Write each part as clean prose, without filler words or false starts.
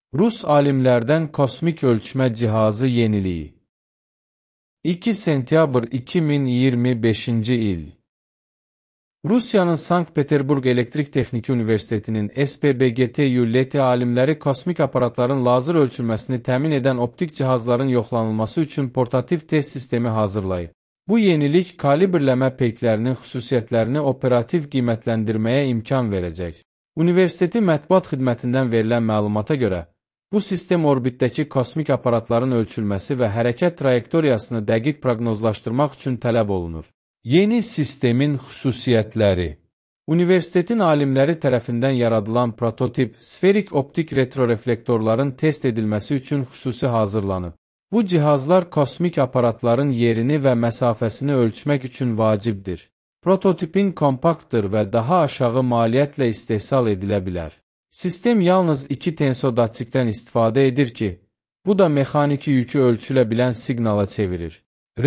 Rus alimlərdən kosmik ölçmə cihazı yeniliyi. 2 sentyabr 2025-ci il. Rusiyanın Sankt-Peterburg Elektrik Texniki Universitetinin SPBGTU-LETI alimləri kosmik aparatların lazer ölçülməsini təmin edən optik cihazların yoxlanılması üçün portativ test sistemi hazırlayıb. Bu yenilik kalibrləmə peyklərinin xüsusiyyətlərini operativ qiymətləndirməyə imkan verəcək. Universiteti mətbuat xidmətindən verilən məlumata görə, bu sistem orbitdəki kosmik aparatların ölçülməsi və hərəkət trayektoriyasını dəqiq proqnozlaşdırmaq üçün tələb olunur. Yeni sistemin xüsusiyyətləri. Universitetin alimləri tərəfindən yaradılan prototip, sferik optik retroreflektorların test edilməsi üçün xüsusi hazırlanıb. Bu cihazlar kosmik aparatların yerini və məsafəsini ölçmək üçün vacibdir. Prototipin kompaktdır və daha aşağı maliyyətlə istehsal edilə bilər. Sistem yalnız 2 tensodatçikdən istifadə edir ki, bu da mexaniki yükü ölçülə bilən siqnala çevirir.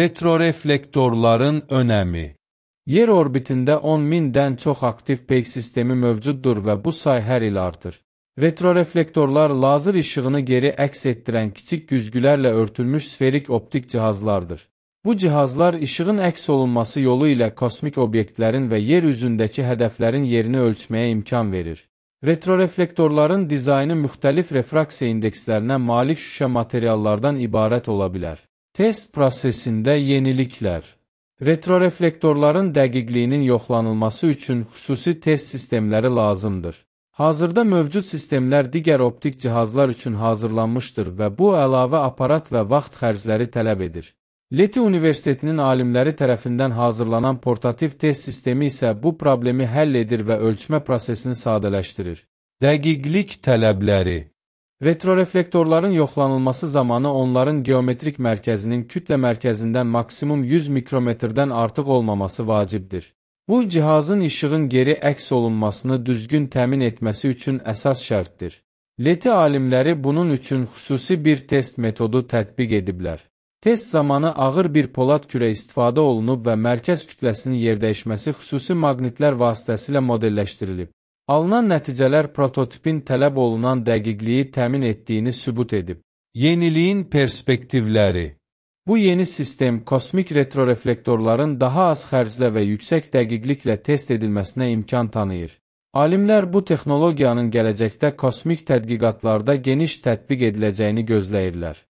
Retroreflektorların önəmi. Yer orbitində 10.000-dən çox aktiv peyk sistemi mövcuddur və bu say hər il artır. Retroreflektorlar lazer işığını geri əks etdirən kiçik güzgülərlə örtülmüş sferik optik cihazlardır. Bu cihazlar işığın əks olunması yolu ilə kosmik obyektlərin və yer üzündəki hədəflərin yerini ölçməyə imkan verir. Retroreflektorların dizaynı müxtəlif refraksiya indekslərinə malik şüşə materiallardan ibarət ola bilər. Test prosesində yeniliklər. Retroreflektorların dəqiqliyinin yoxlanılması üçün xüsusi test sistemləri lazımdır. Hazırda mövcud sistemlər digər optik cihazlar üçün hazırlanmışdır və bu əlavə aparat və vaxt xərcləri tələb edir. LETI Universitetinin alimləri tərəfindən hazırlanan portativ test sistemi isə bu problemi həll edir və ölçmə prosesini sadələşdirir. Dəqiqlik tələbləri. Retroreflektorların yoxlanılması zamanı onların geometrik mərkəzinin kütlə mərkəzindən maksimum 100 mikrometrdən artıq olmaması vacibdir. Bu, cihazın işığın geri əks olunmasını düzgün təmin etməsi üçün əsas şərtdir. LETI alimləri bunun üçün xüsusi bir test metodu tətbiq ediblər. Test zamanı ağır bir polad kürə istifadə olunub və mərkəz kütləsinin yerdəyişməsi xüsusi maqnitlər vasitəsilə modelləşdirilib. Alınan nəticələr prototipin tələb olunan dəqiqliyi təmin etdiyini sübut edib. Yeniliyin perspektivləri. Bu yeni sistem kosmik retroreflektorların daha az xərclə və yüksək dəqiqliklə test edilməsinə imkan tanıyır. Alimlər bu texnologiyanın gələcəkdə kosmik tədqiqatlarda geniş tətbiq ediləcəyini gözləyirlər.